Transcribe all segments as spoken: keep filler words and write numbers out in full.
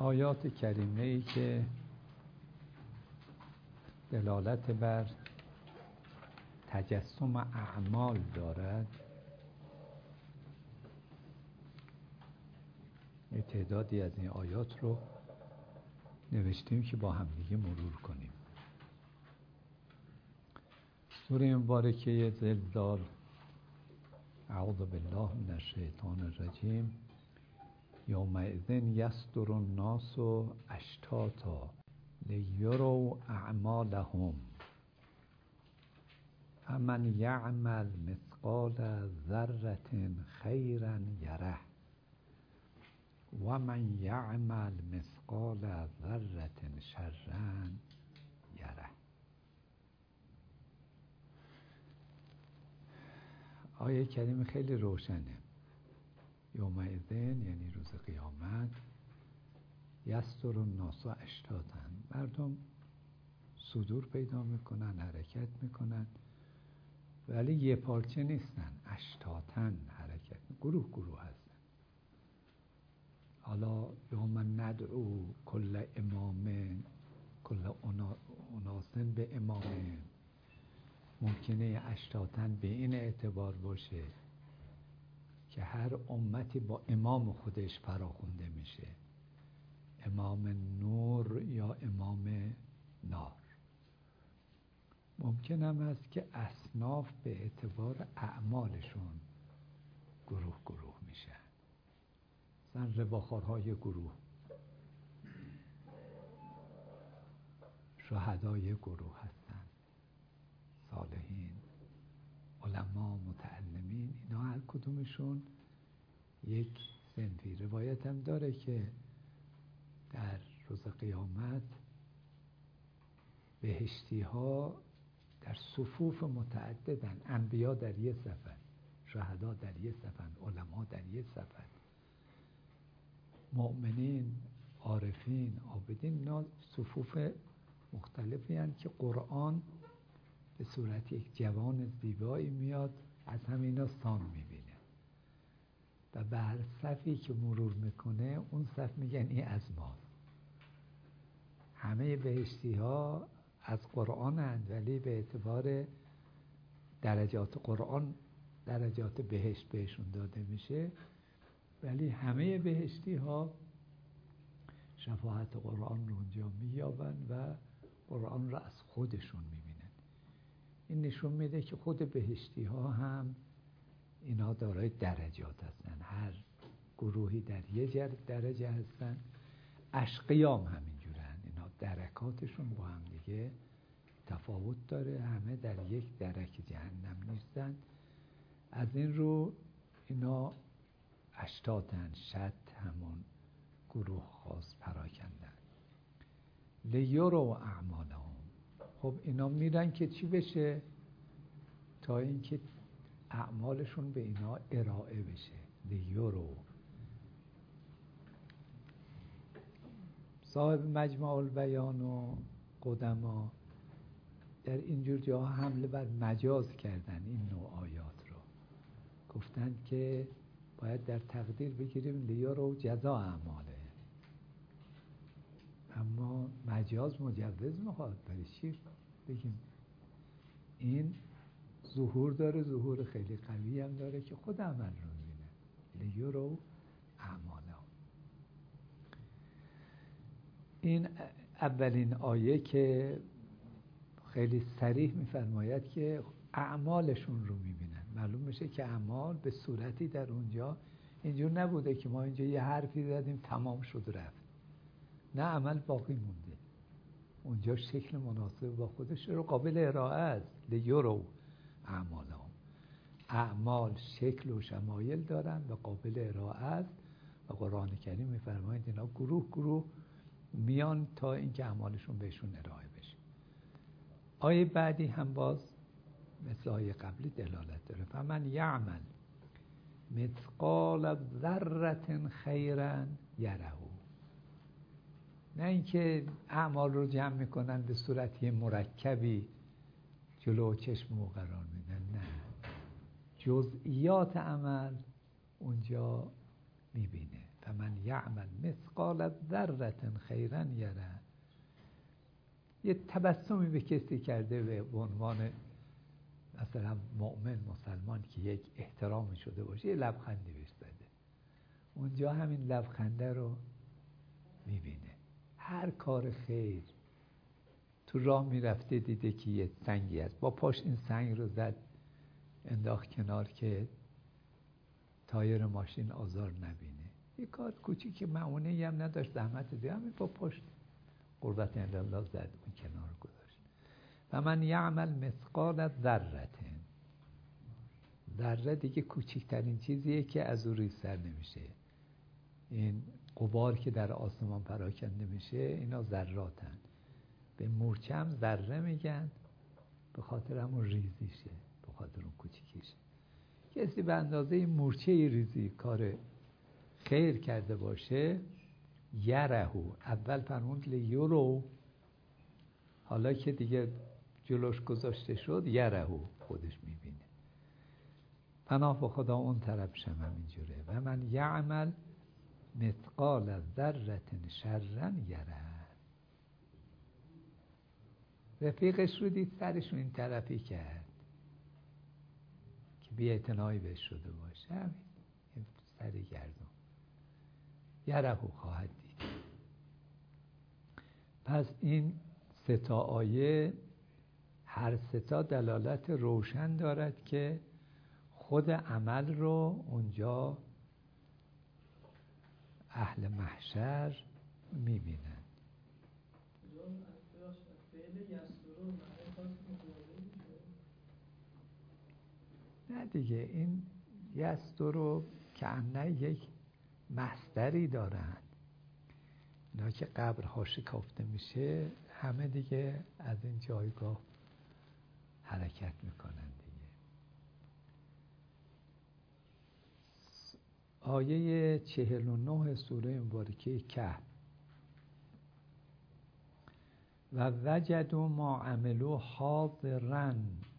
آیات کریمه ای که دلالت بر تجسم اعمال دارد، یه تعدادی از این آیات رو نوشتیم که با هم دیگه مرور کنیم. سوره مبارکه زلزال، اعوذ بالله من الشیطان الرجیم، یومئذ یصدر الناس اشتاتا لیروا اعمالهم فمن یعمل مثقال ذره خیرا یره و من یعمل مثقال ذره شرا یره. آیه کریم خیلی روشنه. یومئذین یعنی روز قیامت، یصدر الناس اشتاتا، مردم صدور پیدا میکنن، حرکت میکنن، ولی یه پارچه نیستن، اشتاتن حرکت، گروه گروه هستن. حالا یوم ندعو کل امام کل اناسن به امام، ممکنه اشتاتن به این اعتبار باشه که هر امتی با امام خودش فراخونده میشه، امام نور یا امام نار. ممکن هم است که اصناف به اعتبار اعمالشون گروه گروه میشن، مثلا رباخوارهای گروه، شهدای گروه هستن، صالحین، علما، متعلمین، اینا هر کدومشون یک صنفی. روایت هم داره که در روز قیامت بهشتی ها در صفوف متعددن، انبیا در یه صفن، شهدا در یه صفن، علما در یه صفن، مؤمنین، عارفین، عابدین، اینا صفوف مختلفی هستند که قرآن به صورت یک جوان زیبایی میاد، از همینا سام میبینه و به هر صفی که مرور میکنه اون صف میگن این از ماست. همه بهشتی ها از قرآن هستند، ولی به اعتبار درجات قرآن درجات بهشت بهشون داده میشه، ولی همه بهشتی ها شفاعت قرآن رو اونجا مییابند و قرآن رو از خودشون میبینن. این نشون میده که خود بهشتی ها هم اینا دارای درجات هستن، هر گروهی در یه درجه هستن. اشقیام همینجورن، اینا درکاتشون با هم دیگه تفاوت داره، همه در یک درک جهنم نیستن. از این رو اینا اشتاتن، شت همون گروه خاص پراکندن. لیروا اعمالهم، خب اینا میرن که چی بشه؟ تا اینکه اعمالشون به اینا ارائه بشه. لیروا. صاحب مجمع البیان و قدما در اینجور جاها حمله بر مجاز کردن این نوع آیات رو، گفتن که باید در تقدیر بگیریم لیروا جزاء اعماله، اما مجاز مجوز میخواد، برای چی بگیم؟ این ظهور داره، ظهور خیلی قوی هم داره که خود عمل رو میبینه. لیروا اعمالهم. این اولین آیه که خیلی صریح میفرماید که اعمالشون رو میبینن. معلوم میشه که اعمال به صورتی در اونجا اینجور نبوده که ما اینجا یه حرفی زدیم تمام شد رفت، نه، عمل باقی مونده. اونجا شکل مناسب با خودش رو قابل ارائه است. لیروا اعمالهم، اعمال شکل و شمایل دارن و قابل ارائه است و قرآن کریم میفرماید اینا گروه گروه میان تا اینکه اعمالشون بهشون ارائه بشه. آیه بعدی هم باز مثل آیه قبلی دلالت داره. فمن یعمل مثقال ذره خیرا یره. نه اینکه اعمال رو جمع میکنن به صورتی مرکبی جلو چشم او قرار میدن، نه، جزئیات عمل اونجا میبینه. فمن یعمل مثقال ذره خیرا یره. یه تبسمی به کسی کرده به عنوان مثلا مؤمن مسلمان که یک احترامی شده باشه، یه لبخندی بهش زده، اونجا همین لبخنده رو میبینه. هر کار خیر تو راه میرفته دیده که یه سنگی هست، با پاش این سنگ رو زد انداخت کنار که تایر ماشین آزار نبینه. یه کار کوچیک معمونه ای هم نداشت، زحمت دیگه همین با پاش قربت الله زد اون کنار گذاشت. و من یعمل مثقال ذره، ذره دیگه کوچکترین چیزیه که از اون ریزتر نمیشه. این غبار که در آسمان پراکنده میشه اینا ذراتن. به مورچه هم ذره میگن به خاطر همون ریزیشه، به خاطر اون کوچیکیشه. کسی به اندازه مورچه ریزی کار خیر کرده باشه، یرهو، اول فرمود لیورو، حالا که دیگه جلوش گذاشته شد یرهو، خودش میبینه. پناه به خدا اون طرف شم همینجوره. و من یعمل مثقال ذره شرا یره. رفیقش رو دید سرش رو این طرفی کرد که بی اعتنایی بهش شده باشه، همین سری گردون یرهو خواهد دید. پس این سه تا آیه هر سه تا دلالت روشن دارد که خود عمل رو اونجا اهل محشر میبینن. نه دیگه، این یستو رو که انه یک مصدری دارن، اینا که قبرها شکافته میشه همه دیگه از این جایگاه حرکت میکنن دیگه. آیه چهل و نه سوره مبارکه کهف: و وجدوا ما عملوا حاضرا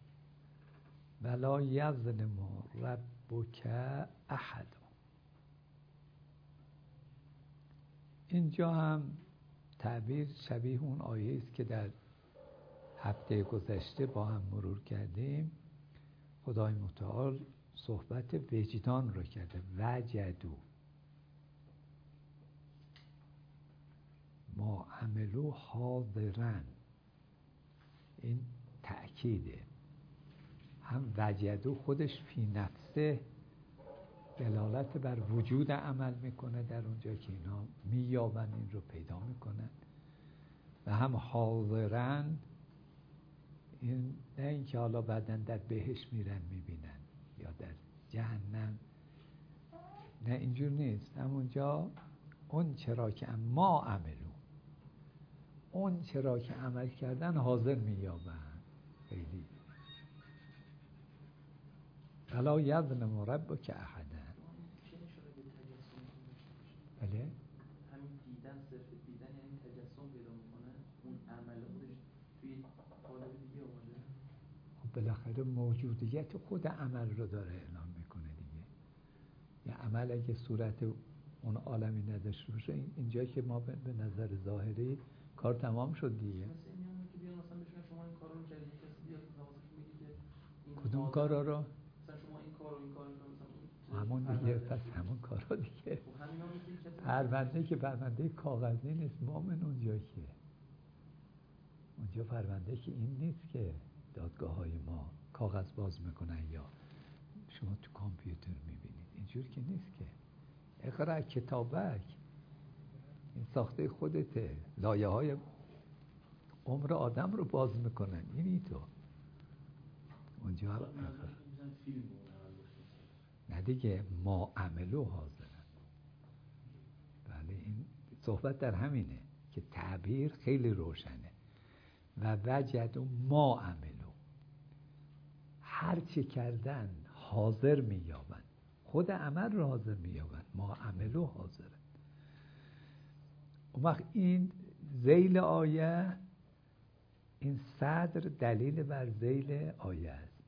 ولا یظلم ربک احد. اینجا هم تعبیر شبیه اون آیه است که در هفته گذشته با هم مرور کردیم. خدای متعال صحبت وجدان رو کرده، وجدوا ما عملوا حاضرا، این تأکیده. هم وجدوا خودش فی نفسه دلالت بر وجود عمل میکنه در اونجا که اینا مییابن، این رو پیدا میکنن. و هم حاضرا، این نه اینکه حالا بعدن در بهشت میرن میبینن یا در جهنم، نه اینجور نیست. همونجا اون چرا که ما عملو، اون چرا که عمل کردن حاضر مییابن. خیلی ولا یظلم ربک احدا. بله، همین دیدن، صرف دیدن یعنی تجسم پیدا میکنه، اون عمل خودش توی قالب دیگه اومده. خب بالاخره موجودیت خود عمل رو داره اعلام میکنه دیگه. یه عمل اگه صورت اون عالمی نداشته باشه، اینجا که ما به نظر ظاهری کار تمام شد دیگه. مثلا میگم که بیان مثلا بهشون شما این کارو می‌کردید، کسی بیاد حواسش بگی که این کدوم کارا رو؟ مثلا شما این کارو این کارو مثلا همون دیگه، پس همون کارا دیگه. خب همینا میگه کسی پرونده که پرونده کاغذی نیست مومن، اونجا که اونجا پرونده که این نیست که دادگاه های ما کاغذ باز میکنن یا شما تو کامپیوتر میبینید، اینجور که نیست که. اقرا کتابک، این ساخته خودته، لایه های عمر آدم رو باز میکنن، اینی تو اونجا نه دیگه. ما عملو حاضرن. بله، این صحبت در همینه که تعبیر خیلی روشنه. و وجد ما عملو، هر چی کردن حاضر مییابن، خود عمل رو حاضر مییابن. ما عملو حاضرن. اون وقت این ذیل آیه، این صدر دلیل بر ذیل آیه است.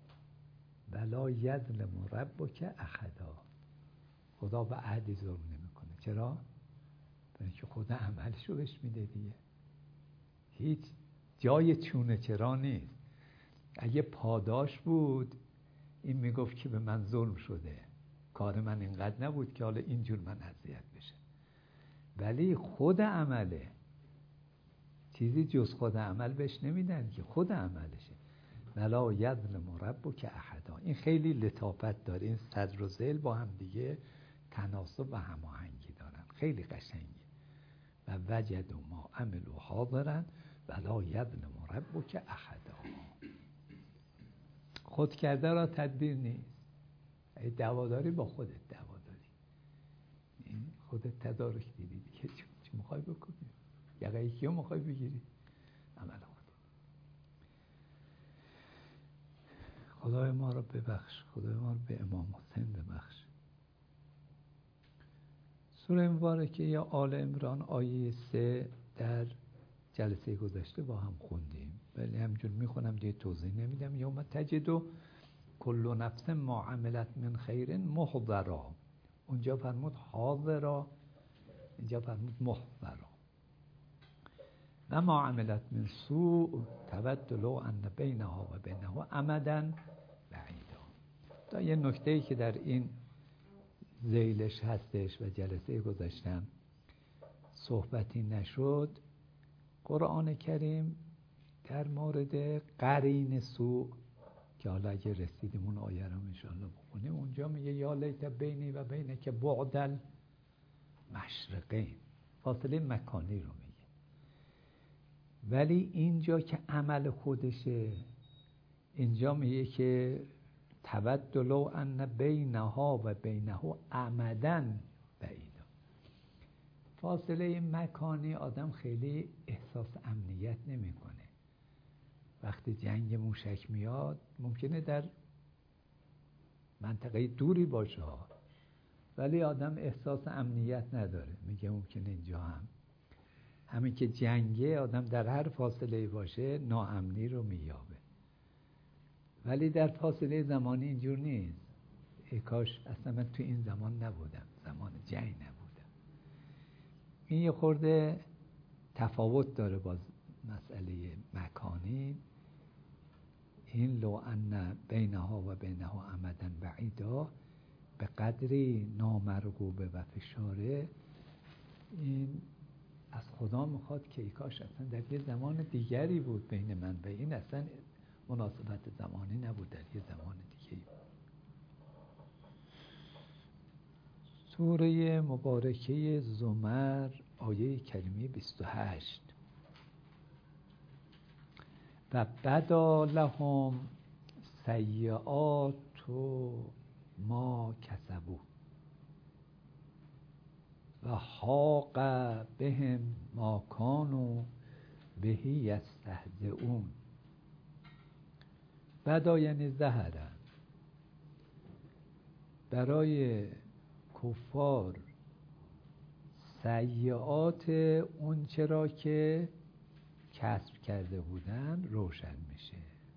ولا یظلم ربک احدا، خدا به احدی ظلم نمیکنه. چرا؟ برای که خود عملش رو بهش میده دیگه. هیچ جای چونه چرا نیست. اگه پاداش بود این میگفت که به من ظلم شده، کار من اینقدر نبود که حالا اینجور من اذیت بشه. ولی خود عمله، چیزی جز خود عمل بهش نمیدن که خود عملشه. ولا یظلم ربک احدا. این خیلی لطافت داره، این صدر و ذیل با هم دیگه تناسب و هماهنگی دارن، خیلی قشنگه. و وجد ما عملوا حاضرا ولا یظلم ربک احدا. خود کرده را تدبیر نیست. ای دعواداری با خودت دعواداری، این خودت تدارک دیدی که چی میخوای بکنی، یقه یکی رو میخوای بگیری، عمل خود. خدای ما رو ببخش، خدای ما رو به امام حسین ببخش. سوره مبارکه یا آل عمران آیه سه در جلسه گذشته با هم خوندیم، ولی همجور میخونم دیگه توضیح نمیدم. یوم تجد کل نفس ما عملت من خیر محضرا. اونجا فرمود حاضرا، اینجا فرمود محضرا. و ما عملت من سوء تود لو ان بینها و بینه امدا بعیدا. تا یه نکته‌ای که در این ذیلش هستش و جلسه گذاشتم صحبتی نشد، قرآن کریم در مورد قرین سوء که حالا اگه رسیدیم اون آیه رو انشاءالله بخونیم، اونجا میگه یا لیت بینی و بینه که بعد المشرقین، فاصله مکانی رو میگه. ولی اینجا که عمل خودشه، اینجا میگه که تود لو ان بینها و بینه امدا بعیدا. فاصله مکانی آدم خیلی احساس امنیت نمیکنه. وقتی جنگ موشک میاد ممکنه در منطقه دوری باشه، ولی آدم احساس امنیت نداره. میگه ممکنه اینجا هم همین که جنگه، آدم در هر فاصله باشه ناامنی رو مییابه. ولی در فاصله زمانی اینجور نیست. ای کاش اصلا من تو این زمان نبودم، زمان جنگ نبودم. این یه خورده تفاوت داره با مسئله مکانی. این لو ان بینها و بینه امدا بعیدا به قدری نامرغوبه و فشاره، این از خدا میخواد که ای کاش اصلا در یه زمان دیگری بود بین من و این، اصلا مناسبت زمانی نبود، در یه زمان دیگری بود. سوره مبارکه زمر آیه کریمه بیست و هشت. و بدا لهم سیئات ما کسبوا و حاق بهم ما کانوا به یستهزئون. بدا یعنی ظهر، برای کفار سیئات اون چرا که کسب کرده بودن روشن میشه.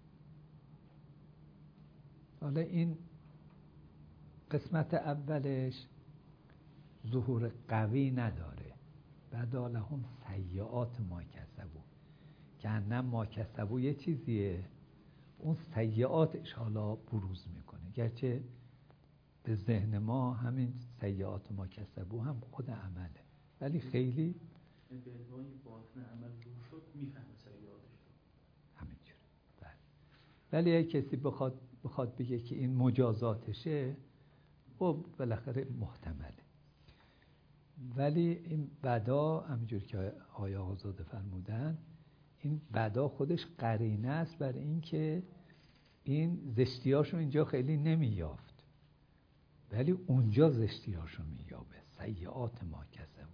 حالا این قسمت اولش ظهور قوی نداره. بدا لهم سیئات ما کسبوا، که نه ما کسبوا یه چیزیه، اون سیئاتش حالا بروز میکنه. گرچه به ذهن ما همین سیئات ما کسبوا هم خود عمله، ولی خیلی به عنوان باطن عمل رو شد میفهمه سیئاتش همینجوره. بله. ولی اگه کسی بخواد بخواد بگه که این مجازاتشه، خب بالاخره محتمله. ولی این بدا همینجور که آیه آزاده فرمودن، این بدا خودش قرینه است بر این که این زشتیاشو اینجا خیلی نمیافت، ولی اونجا زشتیاشو مییابه. سیئات ما کسبوا.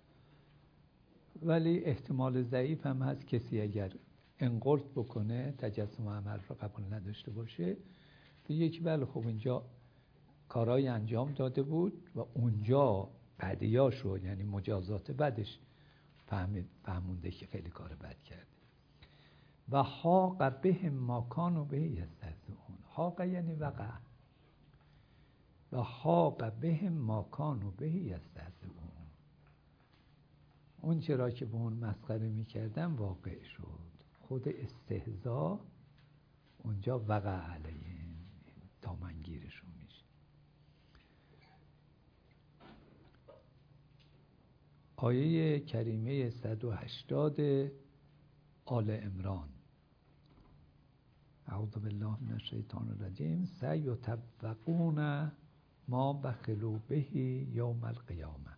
ولی احتمال ضعیف هم هست کسی اگر انقلت بکنه، تجسم عمل رو قبول نداشته باشه، بگه که بله خب اینجا کارهای انجام داده بود و اونجا بدیاشو، یعنی مجازات بدش فهمید، فهمونده که خیلی کار بد کرده. و حاق بهم ما کانوا به یستهزئون. حاق یعنی وقع. و حاق بهم ما کانوا به یستهزئون. اون چرا که به اون مسخره میکردن واقع شد. خود استهزا اونجا وقع علیه دامنگیرشون میشه. آیه کریمه صد و هشتاد آل عمران: اعوذ بالله من الشیطان الرجیم سیطوقون ما بخلوا به یوم القیامه.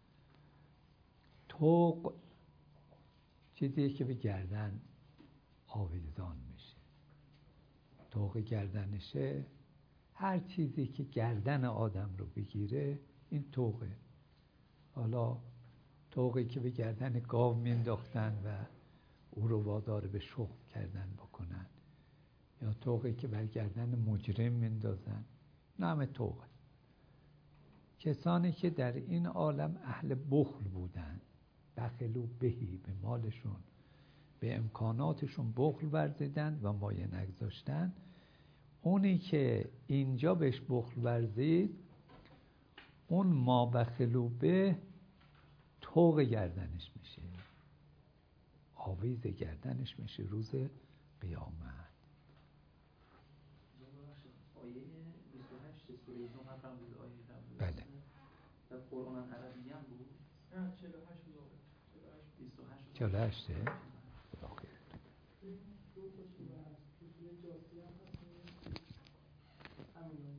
طوق چیزیه که به گردن آویزان میشه. طوق گردنشه هر چیزی که گردن آدم رو بگیره این طوقه. حالا طوقی که به گردن گاو مینداختن و او رو وادار به شخم کردن بکنن، یا طوقی که بر گردن مجرم میندازن، نام طوقه. کسانی که در این عالم اهل بخل بودن، بخلو بهی، به مالشون به امکاناتشون بخل ورزیدن و مایه نگذاشتن، اونی که اینجا بهش بخل ورزید اون ما بخلو به طوق گردنش میشه، آویز گردنش میشه روز قیامت. آیه بیست و هشت سوره زمر فرمود آیه قبل. بله. در قرآن عربی هم بود. نه چهل و هشت بود. بیست و هشت. چهل و هشت. دو تا سوره هست. تو سوره جاثیه هم هست. همین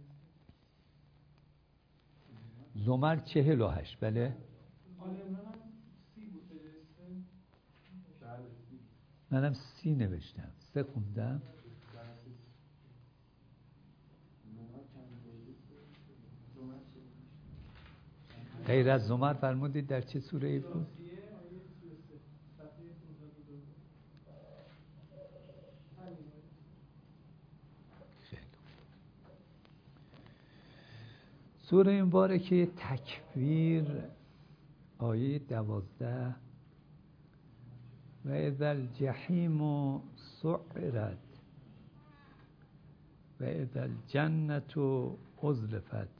آیه. زمر چهل و هشت. بله. آل عمران هم سی بود درسته؟ بله سی. منم سی نوشتم. سه خوندم. غیر از زمر فرمودید در چه سوره ای بود؟ سوره مبارکه تکویر آیه دوازده: و اذا الجحیم سعرت و اذا الجنة ازلفت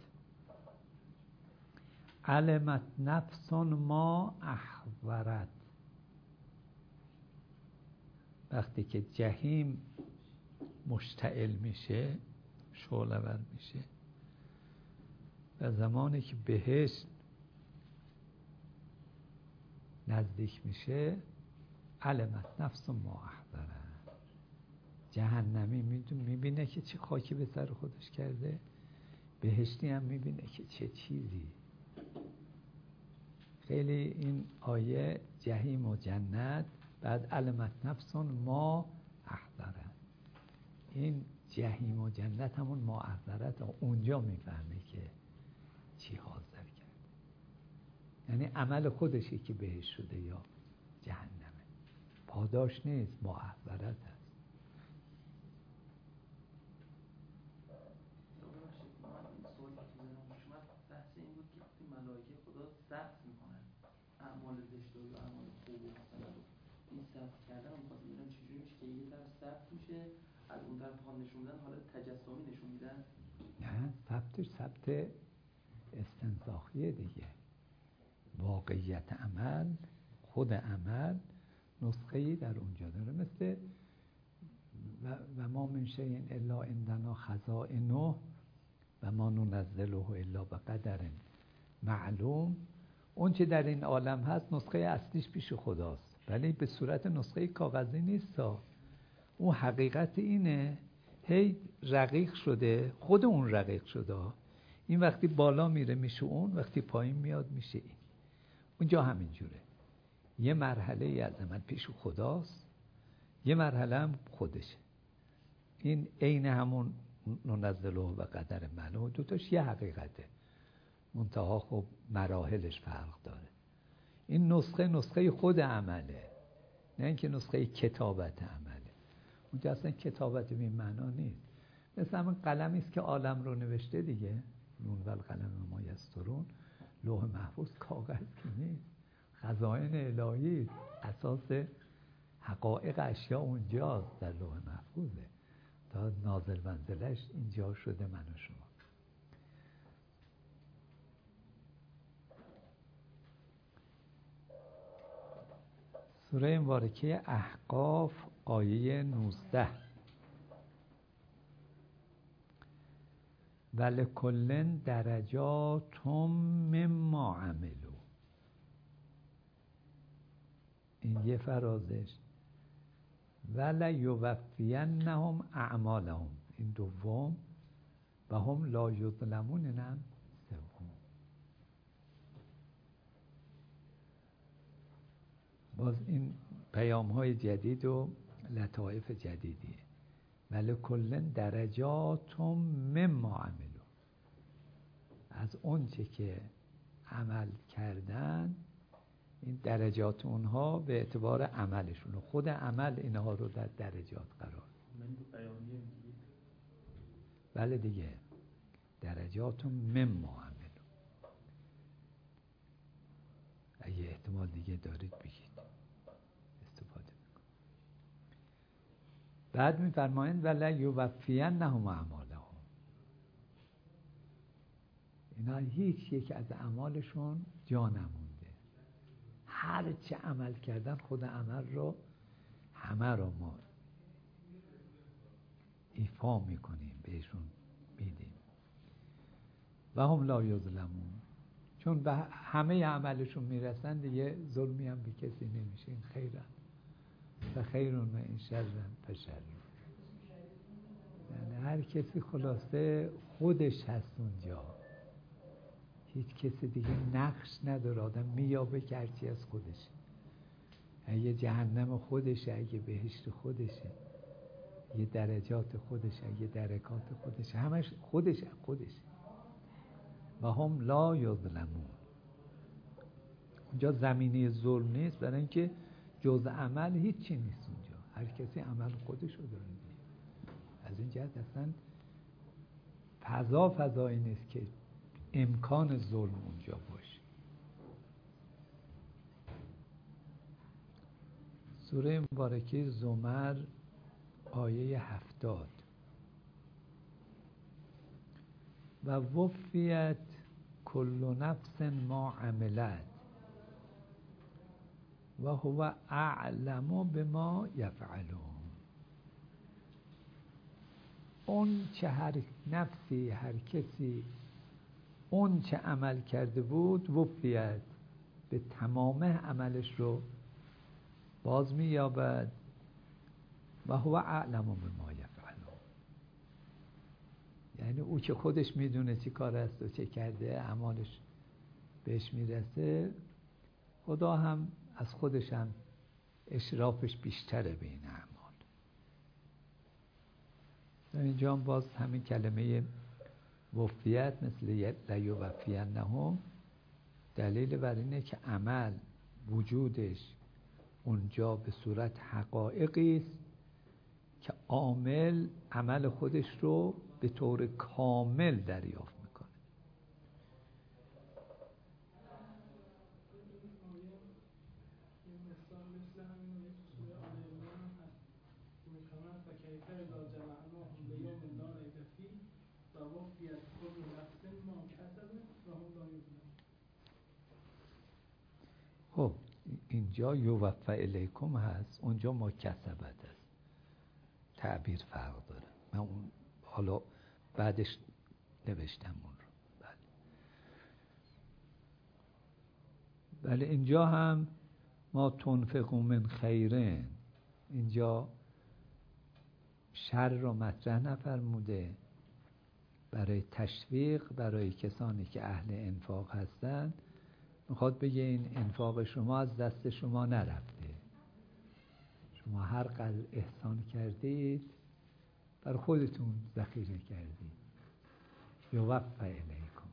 علمت نفس ما احضرت. وقتی که جهنم مشتعل میشه، شعله‌ور میشه، و زمانی که بهشت نزدیک میشه، علمت نفس ما احضرت. جهنمی میبینه که چه خاکی به سر خودش کرده، بهشتی هم میبینه که چه چیزی. خیلی این آیه جهنم و جنت، بعد علمت نفس ما احضرت، این جهنم و جنت همون ما احضرت، اونجا میفهمه که چی حاضر کرده. یعنی عمل خودشی که بهش شده یا جهنمه، پاداش نیست، ما احضرت هست. بحث این بود که وقتی ملائکه خدا ثبت میکنن اعمال زشت و اعمال خوب و مثلا این ثبت کردن رو می‌خواستم ببینم چجوری میشه که یه طرف ثبت میشه، از اون طرف ها نشون میدن حالا تجسمی نشون میدن. نه، ثبتش ثبت استنساخیه دیگه. واقعیت عمل، خود عمل نسخه‌ای در اونجا داره، مثل و, و ما من شیء الا عندنا خزائنه و ما ننزله الا بقدر معلوم. اون چه در این عالم هست نسخه اصلیش پیش خداست، ولی به صورت نسخه کاغذی نیست. اون حقیقت اینه، هی رقیق شده، خود اون رقیق شده. این وقتی بالا میره میشه اون، وقتی پایین میاد میشه این. اونجا همین جوره، یه مرحله ای از عمل پیش خداست، یه مرحله هم خودشه. این عین همون ننزله و قدر معلوم، دوتاش یه حقیقته، منتها خب مراحلش فرق داره. این نسخه نسخه خود عمله، نه اینکه نسخه کتابت عمله. اونجا اصلا کتابت به این معنا نیست. مثل همون قلمی است که عالم رو نوشته دیگه، نون و القلم ما یسطرون. لوح محفوظ کاغذ که نیست، خزائن الهی، اساس حقایق اشیا اونجاست، در لوح محفوظه. تا نازل منزلش اینجا شده من و شما. سوره مبارکه احقاف آیه نوزده ولکل درجات مما عملوا، این یه فرازش. ولیوفینهم اعمالهم، این دوم. و هم لا یظلمون، اینم سوم. باز این پیام های جدید و لطائف جدیدیه. ولکل درجات مما عملوا، از اون چه که عمل کردن، این درجات اونها به اعتبار عملشون و خود عمل اینها رو در درجات قرار. بله دیگه، درجات مما عملوا. اگه احتمال دیگه دارید بگید، استفاده میکنم. بعد میفرمایند ولیوفینهم اعمالهم، اینا هیچ یک از اعمالشون جا نمونده. هر چه عمل کردن، خود عمل رو همه رو ما ایفا میکنیم، بهشون میدیم. و هم لا یظلمون، چون به همه عملشون میرسن دیگه ظلمی هم به کسی نمیشه. این خیرن و خیرون و این شرن فشرن، یعنی هر کسی خلاصه خودش هست اونجا، هیچ کسی دیگه نقش نداره. آدم میابه که هرچی از خودشه، اگه جهنم خودشه، اگه بهشت خودشه، یه درجات خودشه، یه درکات خودشه، همش خودشه خودشه. و هم لا یظلمون، اونجا زمینه ظلم نیست، برای اینکه جز عمل هیچی نیست اونجا. هر کسی عمل خودشو داره. از این جهت اصلا فضا فضایی نیست که امکان ظلم اونجا باشه. سوره مبارکه زمر آیه هفتاد و وفیت کل نفس ما عملت و هو اعلم بما یفعلون. اون چه هر نفسی، هر کسی اون چه عمل کرده بود، وفیت، به تمام عملش رو باز می یابد. و هو اعلم بما یفعلون، یعنی او که خودش میدونه چی کار است و چه کرده، اعمالش بهش میرسه، خدا هم از خودش هم اشرافش بیشتره به این اعمال. اینجا هم باز همین کلمه وفیت مثل لیوفینهم دلیل بر اینه که عمل وجودش اونجا به صورت حقایقی است که عامل عمل خودش رو به طور کامل دریافت میکنه. خب اینجا یوفی الیکم هست، اونجا ما کسبت هست. تعبیر فرق داره. من اون حالا بعدش نوشتم اون رو. بله. ولی اینجا هم ما تنفقوا من خیرن، اینجا شر رو مطرح نفرموده، برای تشویق برای کسانی که اهل انفاق هستند میخواد بگه این انفاق شما از دست شما نرفته. شما هر قدر احسان کردید بر خودتون ذخیره کردید. یوفی الیکم،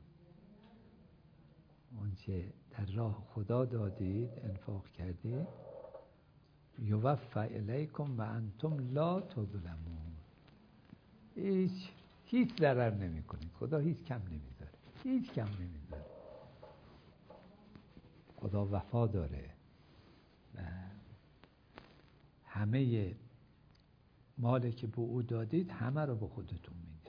اونچه در راه خدا دادید، انفاق کردید، یوفی الیکم و انتم لا تظلمون. هیچ هیچ ضرر نمی کنید. خدا هیچ کم نمیذاره، هیچ کم نمیذاره. خدا وفا داره و همه مالی که به او دادید همه رو به خودتون میده.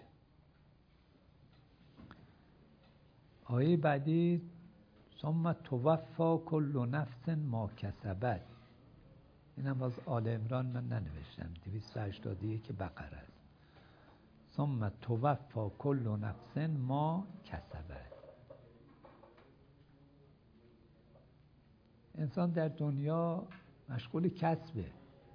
آیه بعدی ثم توفی کل نفس ما کسبت. اینم باز آل عمران من ننوشتم، دویست و هشتاد و یک بقره است. ثم توفی کل نفس ما کسبت. انسان در دنیا مشغول کسبه،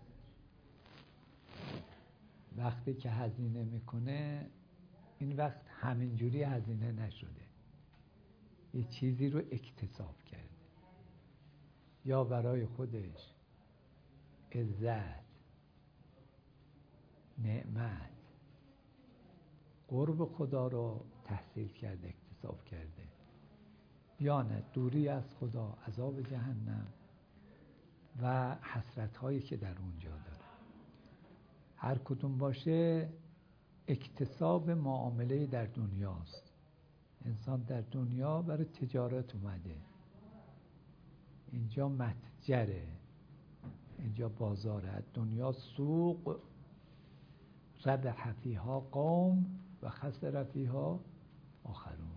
وقتی که هزینه میکنه این وقت همینجوری هزینه نشده، یه چیزی رو اکتساب کرده، یا برای خودش عزت، نعمت، قرب خدا رو تحصیل کرده، اکتساب کرده، یا نه دوری از خدا، عذاب جهنم و حسرت هایی که در اونجا داره. هر کدوم باشه اکتساب معامله در دنیاست. انسان در دنیا برای تجارت اومده، اینجا متجره، اینجا بازاره. دنیا سوق، ربح فیها قوم و خسر فیها آخرون.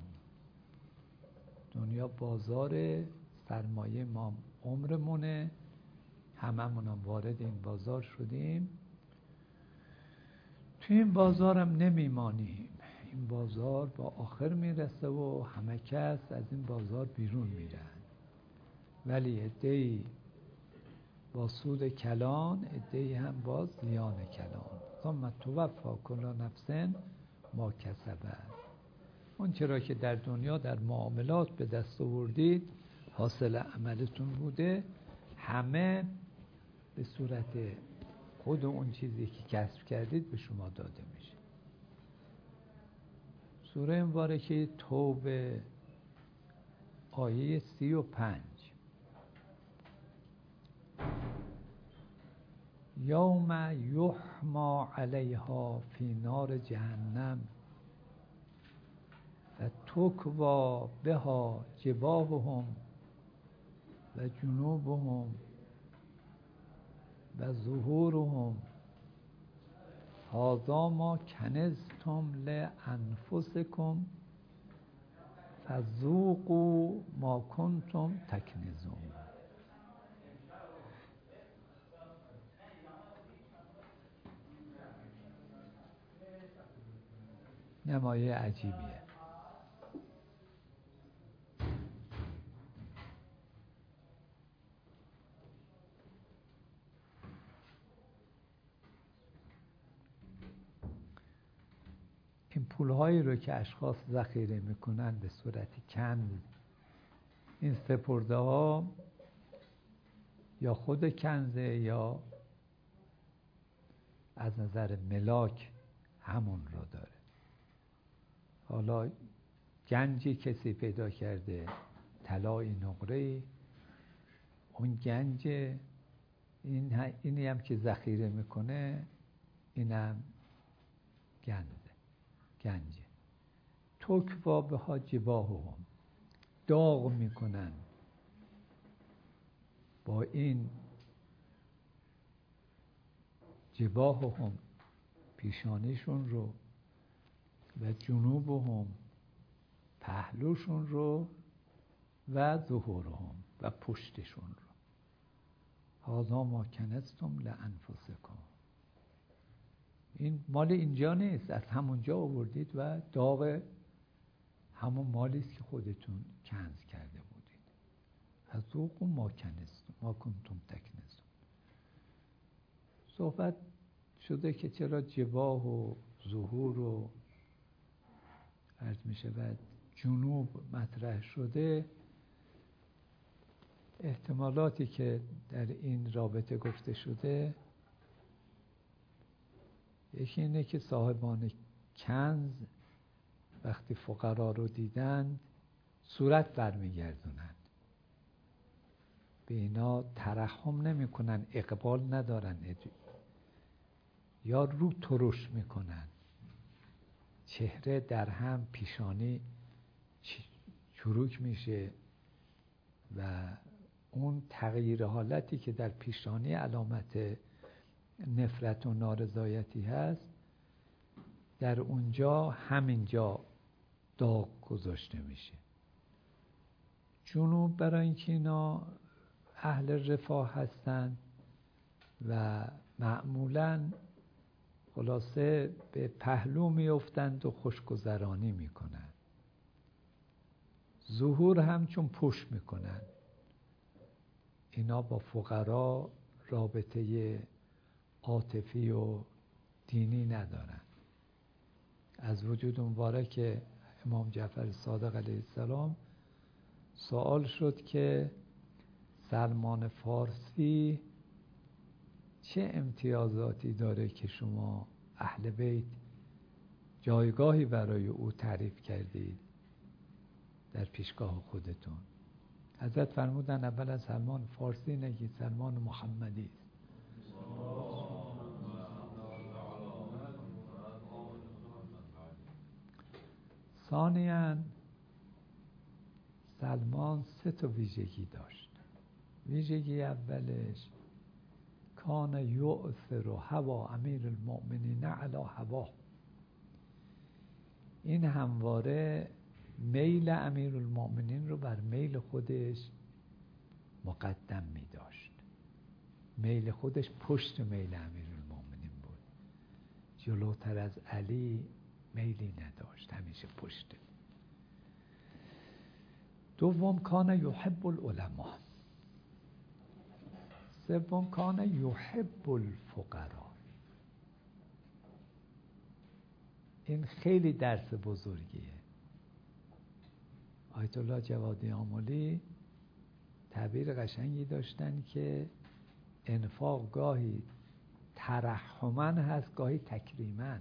دنیا بازار، سرمایه ما عمرمونه، هممون هم وارد این بازار شدیم، توی این بازار هم نمیمانیم. این بازار با آخر میرسه و همه کس از این بازار بیرون میرن، ولی عده‌ای با سود کلان، عده‌ای هم با زیان کلان. ثم توفی کل نفس ما کسبت. اون چرا که در دنیا در معاملات به دست آوردید، حاصل عملتون بوده، همه به صورت خود اون چیزی که کسب کردید به شما داده میشه. سوره مبارکه توبه آیه سی و پنج: یوم یحما علیها فی نار جهنم و تکوا بها جباههم و جنوبهم و ظهورهم هذا ما کنزتم لانفسکم فذوقوا ما کنتم تکنزون. نمایه عجیبیه. این پولهایی رو که اشخاص ذخیره میکنن به صورت کنز، این سپرده ها یا خود کنزه یا از نظر ملاک همون رو داره. حالا گنجی کسی پیدا کرده، طلای نقره‌ای، اون گنج، این اینی هم که ذخیره میکنه اینم گنجه گنجه تکوا بها جباههم، داغ میکنن با این جباههم پیشانیشون رو و جنوبهم پهلوشون رو و ظهورهم و پشتشون رو. هذا ما کنزتم لانفسکم. این مال اینجا نیست، از همونجا آوردید و داغ همون مالی است که خودتون کنز کرده بودید. فذوقوا ما کنزتم ما کنتم تکنزون. صحبت شده که چرا جباه و ظهور و عرض می شود جنوب مطرح شده. احتمالاتی که در این رابطه گفته شده، یکی اینه که صاحبان کنز وقتی فقرا رو دیدند صورت برمیگردونند، به اینا ترحم نمی کنن، اقبال ندارن، یا رو ترش میکنن، چهره در هم، پیشانی چروک میشه و اون تغییر حالتی که در پیشانی علامت نفرت و نارضایتی هست، در اونجا همینجا داغ گذاشته میشه. جنوب برای اینکه اینا اهل رفاه هستن، و معمولاً خلاصه به پهلو میافتند و خوشگذرانی میکنند. ظهور هم چون پشت میکنند. اینا با فقرا رابطه عاطفی و دینی ندارن. از وجود مبارک امام جعفر صادق علیه السلام سوال شد که سلمان فارسی چه امتیازاتی داره که شما اهل بیت جایگاهی برای او تعریف کردید در پیشگاه خودتون؟ حضرت فرمودن اول از سلمان فارسی نگید، سلمان محمدی است. ثانیاً سلمان سه تا ویژگی داشت. ویژگی اولش کان یؤثر هوا امیر المؤمنین علی هوا. این همواره میل امیر المؤمنین رو بر میل خودش مقدم می داشت. میل خودش پشت میل امیر المؤمنین بود. جلوتر از علی میلی نداشت، همیشه پشته. دوم کان یحب العلماء. سوم کان یحب الفقراء. این خیلی درس بزرگیه. آیت الله جوادی آملی تعبیر قشنگی داشتن که انفاق گاهی ترحمن هست، گاهی تکریمن.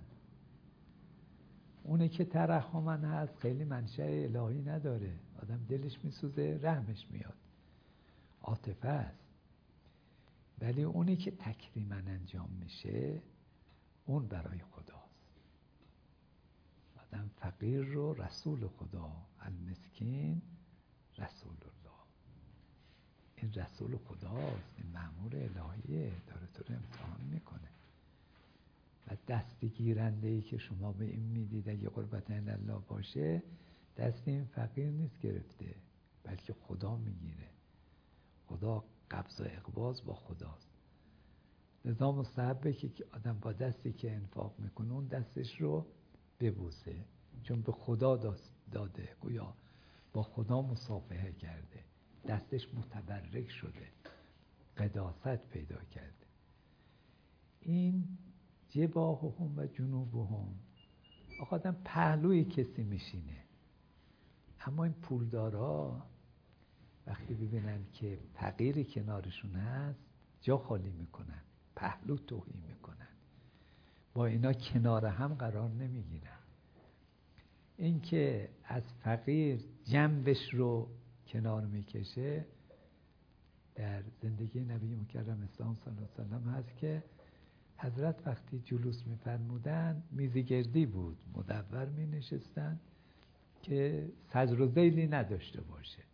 اونه که ترحمن هست خیلی منشأ الهی نداره، آدم دلش میسوزه رحمش میاد، عاطفه است. ولی اونی که تکریمن انجام میشه اون برای خداست. آدم فقیر رو رسول خدا، المسکین رسول الله، این رسول خداست، این مأمور الهیه، داره تو رو امتحان میکنه. و دست گیرنده ای که شما به این میدید اگه قربت عند الله باشه، دست این فقیر نیست گرفته، بلکه خدا میگیره. خدا قبض و اقباض با خداست. لذا مستحبه که آدم با دستی که انفاق میکنه اون دستش رو ببوسه، چون به خدا داده، گویا با خدا مصافحه کرده، دستش متبرک شده، قداست پیدا کرده. این جباههم و جنوبهم. آقا آدم پهلوی کسی میشینه، اما این پولدارا وقتی ببینن که فقیری کنارشون هست جا خالی میکنن، پهلو توهی میکنن، با اینا کنار هم قرار نمیگیرن. این که از فقیر جنبش رو کنار میکشه در زندگی نبی مکرم اسلام صلی الله علیه وسلم هست که حضرت وقتی جلوس میفرمودن میزگردی بود، مدور می نشستن که صدر و ذیلی نداشته باشه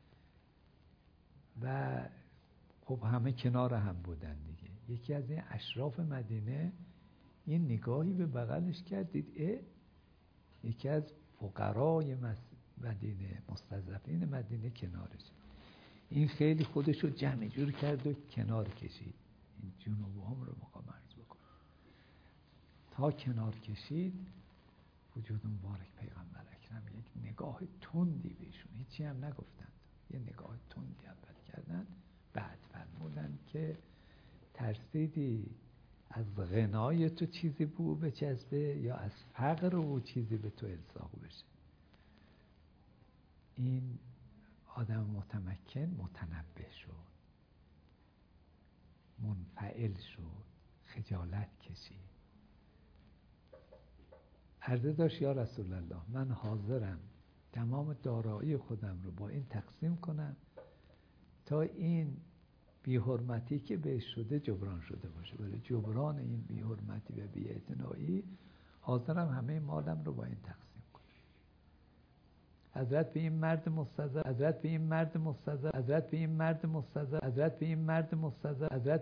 و خب همه کنار هم بودن دیگه. یکی از این اشراف مدینه این نگاهی به بغلش کردید، اه یکی از فقرای مدینه، مستضعفین مدینه کنارش. این خیلی خودشو جمع جور کرد و کنار کشید. این جنوب هم رو میخوام عرض بکنم. تا کنار کشید وجود مبارک پیغمبر اکرم یک نگاه تندی بهشون، هیچی هم نگفتند، یه نگاه تندی اول کردن، بعد فرمودن که ترسیدی از غنای تو چیزی به او بچسبه یا از فقر او چیزی به تو الصاق بشه. این آدم متمکن متنبه شد، منفعل شد، خجالت کشید. عرضه داشت یا رسول الله من حاضرم تمام دارایی خودم رو با این تقسیم کنم تا این بی حرمتی که بهش شده جبران شده باشه. ولی جبران این بی حرمتی و بی اعتنایی حاضرم همه مالم رو با این تقسیم کنم. حضرت به این مرد مستضعف حضرت به این مرد مستضعف حضرت به این مرد مستضعف حضرت به این مرد مستضعف حضرت